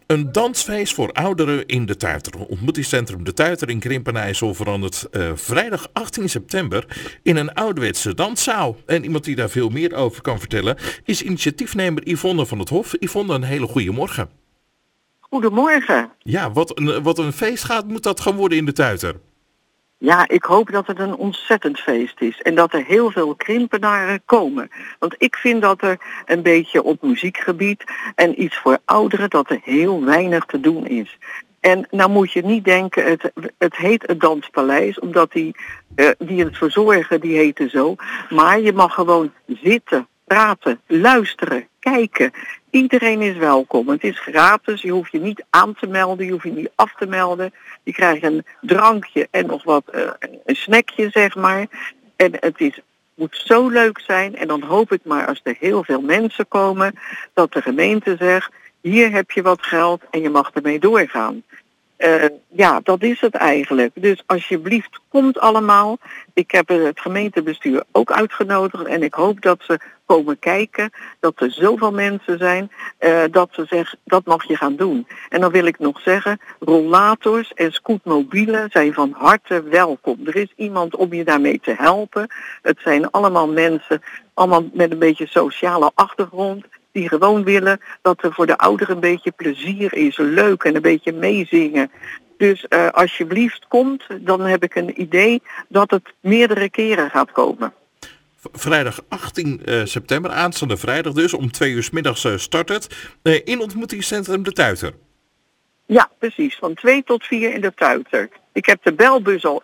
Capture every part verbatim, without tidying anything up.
Een dansfeest voor ouderen in de Tuiter. Ontmoetingscentrum De Tuiter in Krimpen-IJssel verandert uh, vrijdag achttien september in een ouderwetse danszaal. En iemand die daar veel meer over kan vertellen is initiatiefnemer Yvonne van het Hof. Yvonne, een hele goede morgen. Goedemorgen. Ja, wat een, wat een feest gaat, moet dat gaan worden in De Tuiter. Ja, ik hoop dat het een ontzettend feest is en dat er heel veel Krimpenaren komen. Want ik vind dat er een beetje op muziekgebied en iets voor ouderen dat er heel weinig te doen is. En nou moet je niet denken, het, het heet het Danspaleis, omdat die, uh, die het verzorgen, die heten zo. Maar je mag gewoon zitten, praten, luisteren, kijken. Iedereen is welkom. Het is gratis, je hoeft je niet aan te melden, je hoeft je niet af te melden. Je krijgt een drankje en nog wat, uh, een snackje zeg maar. En het is, moet zo leuk zijn. En dan hoop ik maar als er heel veel mensen komen, dat de gemeente zegt, hier heb je wat geld en je mag ermee doorgaan. Uh, ja, dat is het eigenlijk. Dus alsjeblieft, komt allemaal. Ik heb het gemeentebestuur ook uitgenodigd en ik hoop dat ze komen kijken, dat er zoveel mensen zijn, uh, dat ze zeggen, dat mag je gaan doen. En dan wil ik nog zeggen, rollators en scootmobielen zijn van harte welkom. Er is iemand om je daarmee te helpen. Het zijn allemaal mensen, allemaal met een beetje sociale achtergrond, die gewoon willen dat er voor de ouderen een beetje plezier is, leuk en een beetje meezingen. Dus uh, alsjeblieft komt, dan heb ik een idee dat het meerdere keren gaat komen. Vrijdag achttien september, aanstaande vrijdag dus, om twee uur 's middags uh, start het, uh, in ontmoetingscentrum De Tuiter. Ja, precies, van twee tot vier in De Tuiter. Ik heb de belbus al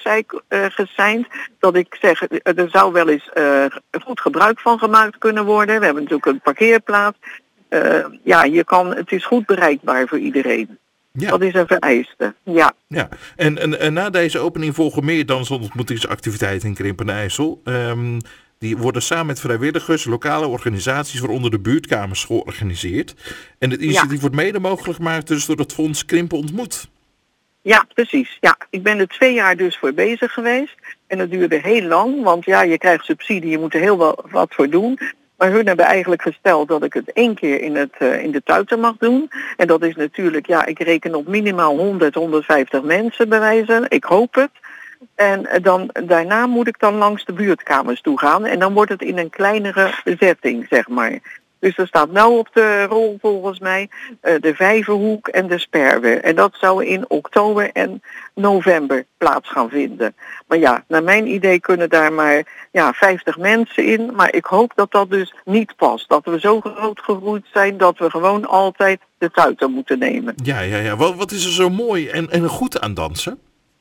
ingeseind, dat ik zeg, er zou wel eens uh, goed gebruik van gemaakt kunnen worden. We hebben natuurlijk een parkeerplaats. Uh, ja, je kan, het is goed bereikbaar voor iedereen. Ja. Dat is een vereiste, ja. Ja. En, en, en na deze opening volgen meer dans- en ontmoetingsactiviteiten in Krimpen-IJssel. Um, die worden samen met vrijwilligers, lokale organisaties, waaronder de buurtkamers, georganiseerd. En het initiatief ja. wordt mede mogelijk gemaakt dus door het Fonds Krimpen Ontmoet. Ja, precies. Ja, ik ben er twee jaar dus voor bezig geweest. En dat duurde heel lang, want ja, je krijgt subsidie, je moet er heel wel wat voor doen. Maar hun hebben eigenlijk gesteld dat ik het één keer in, het, uh, in de Tuiter mag doen. En dat is natuurlijk, ja, ik reken op minimaal honderd, honderdvijftig mensen bewijzen. Ik hoop het. En uh, dan, daarna moet ik dan langs de buurtkamers toe gaan. En dan wordt het in een kleinere bezetting, zeg maar. Dus er staat nou op de rol volgens mij uh, de Vijverhoek en de Sperwe. En dat zou in oktober en november plaats gaan vinden. Maar ja, naar mijn idee kunnen daar maar ja, vijftig mensen in. Maar ik hoop dat dat dus niet past. Dat we zo groot gegroeid zijn dat we gewoon altijd de Tuiter moeten nemen. Ja, ja, ja. Wat, wat is er zo mooi en, en goed aan dansen?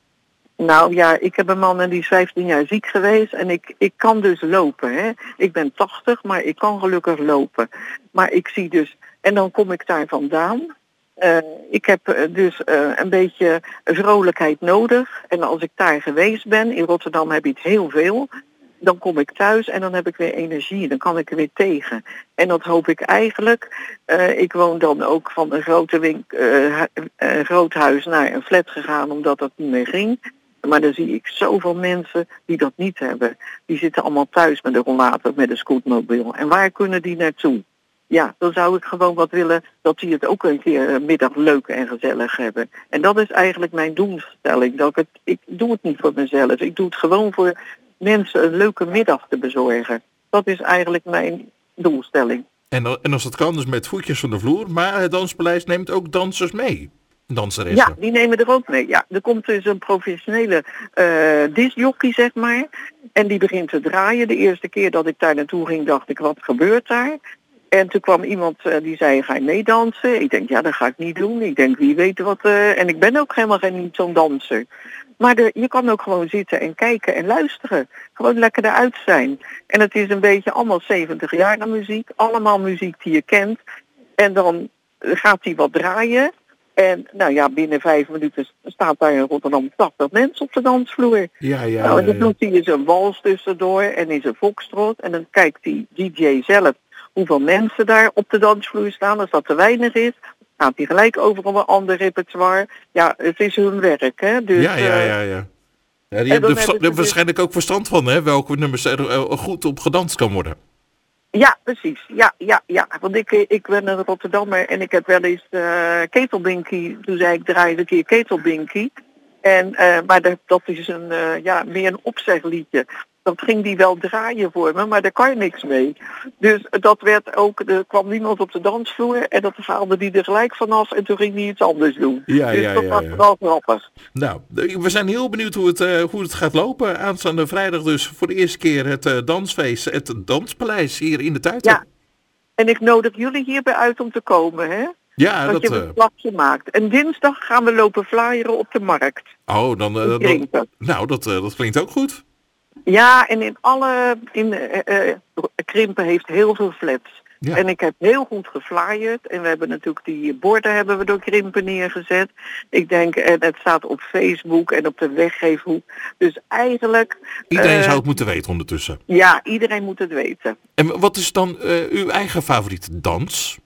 Nou ja, ik heb een man en die is vijftien jaar ziek geweest en ik, ik kan dus lopen. Hè. Ik ben tachtig, maar ik kan gelukkig lopen. Maar ik zie dus, en dan kom ik daar vandaan. Uh, ik heb uh, dus uh, een beetje vrolijkheid nodig. En als ik daar geweest ben, in Rotterdam heb je het heel veel. Dan kom ik thuis en dan heb ik weer energie. Dan kan ik er weer tegen. En dat hoop ik eigenlijk. Uh, ik woon dan ook van een grote wink, uh, een groot huis naar een flat gegaan omdat dat niet meer ging. Maar dan zie ik zoveel mensen die dat niet hebben. Die zitten allemaal thuis met een rollator, met een scootmobiel. En waar kunnen die naartoe? Ja, dan zou ik gewoon wat willen dat die het ook een keer middag leuk en gezellig hebben. En dat is eigenlijk mijn doelstelling. Dat ik, het, ik doe het niet voor mezelf. Ik doe het gewoon voor mensen een leuke middag te bezorgen. Dat is eigenlijk mijn doelstelling. En, en als dat kan, dus met voetjes van de vloer. Maar het Danspaleis neemt ook dansers mee. Danseressen. Ja, die nemen er ook mee. Ja, er komt dus een professionele uh, discjockey, zeg maar. En die begint te draaien. De eerste keer dat ik daar naartoe ging, dacht ik, wat gebeurt daar? En toen kwam iemand uh, die zei, ga je meedansen? Ik denk, ja, dat ga ik niet doen. Ik denk, wie weet wat... Uh... En ik ben ook helemaal geen niet zo'n danser. Maar de, je kan ook gewoon zitten en kijken en luisteren. Gewoon lekker eruit zijn. En het is een beetje allemaal zeventig jaar muziek. Allemaal muziek die je kent. En dan gaat hij wat draaien. En nou ja, binnen vijf minuten staat daar in Rotterdam tachtig mensen op de dansvloer. Ja, ja, nou, en dan ja, ja. doet hij eens een wals tussendoor en is een foxtrot. En dan kijkt die D J zelf hoeveel mensen daar op de dansvloer staan. Als dat te weinig is, gaat hij gelijk over op een ander repertoire. Ja, het is hun werk, hè. Dus, ja, ja, ja, ja. Ja, die hebben er versta- dus... waarschijnlijk ook verstand van, hè, welke nummers er uh, goed op gedanst kan worden. Ja, precies. Ja, ja, ja. Want ik, ik ben een Rotterdammer en ik heb wel eens uh, ketelbinky. Toen zei ik draai een keer ketelbinky. En, uh, maar dat, dat is een, uh, ja, meer een opzegliedje. Dat ging die wel draaien voor me, maar daar kan je niks mee. Dus dat werd ook, er kwam niemand op de dansvloer en dat haalde die er gelijk vanaf en toen ging hij iets anders doen. Ja, dus ja, dat ja, was ja. wel grappig. Nou, we zijn heel benieuwd hoe het, uh, hoe het gaat lopen. Aanstaande vrijdag dus voor de eerste keer het uh, dansfeest, het Danspaleis hier in de Tuiter. Ja, en ik nodig jullie hierbij uit om te komen, hè? Ja, dat dat... je een plakje maakt. En dinsdag gaan we lopen flyeren op de markt. Oh, dan... Uh, dan nou, dat, uh, dat klinkt ook goed. Ja, en in alle... In, uh, uh, Krimpen heeft heel veel flats. Ja. En ik heb heel goed geflyerd. En we hebben natuurlijk die borden hebben we door Krimpen neergezet. Ik denk, en het staat op Facebook en op de weggeefhoek. Dus eigenlijk... Iedereen uh, zou het moeten weten ondertussen. Ja, iedereen moet het weten. En wat is dan uh, uw eigen favoriete dans?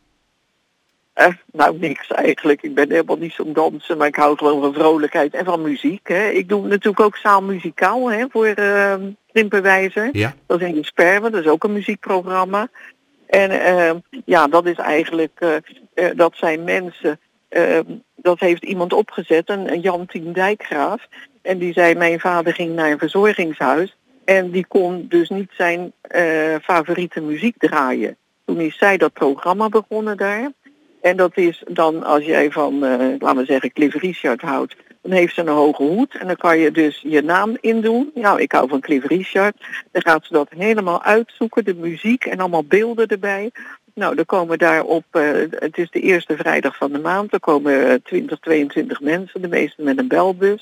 Uh, nou, niks eigenlijk. Ik ben helemaal niet zo'n danser, maar ik hou gewoon van vrolijkheid en van muziek. Hè. Ik doe natuurlijk ook zaalmuzikaal hè, voor uh, Krimpenwijzer. Ja. Dat is in de Sperwe, dat is ook een muziekprogramma. En uh, ja, dat is eigenlijk, uh, uh, dat zijn mensen, uh, dat heeft iemand opgezet, een, een Jan Tien Dijkgraaf. En die zei, mijn vader ging naar een verzorgingshuis en die kon dus niet zijn uh, favoriete muziek draaien. Toen is zij dat programma begonnen daar. En dat is dan, als jij van, uh, laten we zeggen, Cliff Richard houdt, dan heeft ze een hoge hoed en dan kan je dus je naam indoen. Nou, ik hou van Cliff Richard. Dan gaat ze dat helemaal uitzoeken, de muziek en allemaal beelden erbij. Nou, dan komen daar op, uh, het is de eerste vrijdag van de maand, er komen twintig, tweeëntwintig mensen, de meeste met een belbus.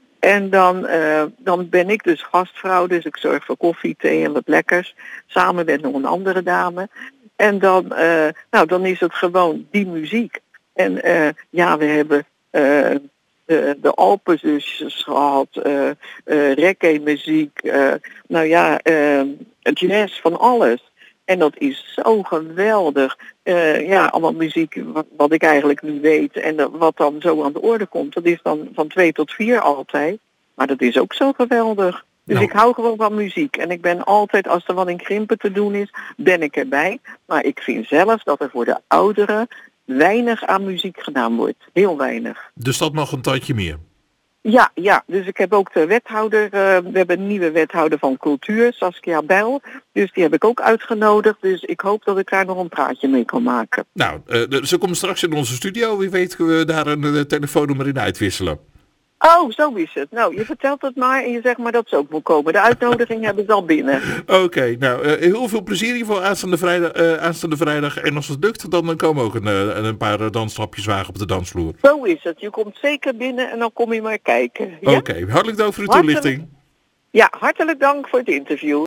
En dan, uh, dan ben ik dus gastvrouw, dus ik zorg voor koffie, thee en wat lekkers, samen met nog een andere dame. En dan, uh, nou, dan is het gewoon die muziek. En uh, ja, we hebben uh, de, de Alpenzusjes gehad, uh, uh, reggae-muziek, uh, nou ja, uh, jazz, van alles. En dat is zo geweldig. Uh, ja, allemaal muziek wat, wat ik eigenlijk nu weet en dat, wat dan zo aan de orde komt. Dat is dan van twee tot vier altijd. Maar dat is ook zo geweldig. Dus nou. Ik hou gewoon van muziek. En ik ben altijd, als er wat in Krimpen te doen is, ben ik erbij. Maar ik vind zelf dat er voor de ouderen weinig aan muziek gedaan wordt. Heel weinig. Dus dat mag een tandje meer? Ja, ja. Dus ik heb ook de wethouder, uh, we hebben een nieuwe wethouder van cultuur, Saskia Bijl. Dus die heb ik ook uitgenodigd. Dus ik hoop dat ik daar nog een praatje mee kan maken. Nou, uh, ze komt straks in onze studio. Wie weet kunnen we daar een uh, telefoonnummer in uitwisselen. Oh, zo is het. Nou, je vertelt het maar en je zegt maar dat ze ook moet komen. De uitnodiging hebben ze al binnen. Oké, okay, nou, uh, heel veel plezier hiervoor aanstaande vrijdag, uh, aanstaande vrijdag. En als het lukt, dan komen we ook een, uh, een paar uh, dansstapjes wagen op de dansvloer. Zo is het. Je komt zeker binnen en dan kom je maar kijken. Ja? Oké, okay, hartelijk dank voor uw toelichting. Ja, hartelijk dank voor het interview.